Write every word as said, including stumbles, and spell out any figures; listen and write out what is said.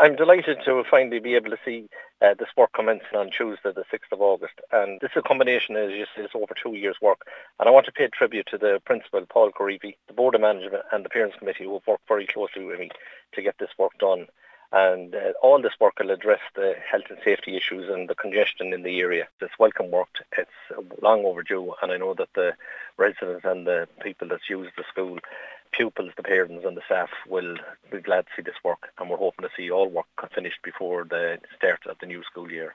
I'm delighted to finally be able to see uh, this work commencing on Tuesday, the sixth of August. And this is a combination, as you say, it's over two years' work. And I want to pay tribute to the principal, Paul Carifi, the Board of Management and the Parents Committee who have worked very closely with me to get this work done. And uh, all this work will address the health and safety issues and the congestion in the area. It's welcome work. It's long overdue, and I know that the residents and the people that use the school, pupils, the parents and the staff will be glad to see this work, and we're hoping to see all work finished before the start of the new school year.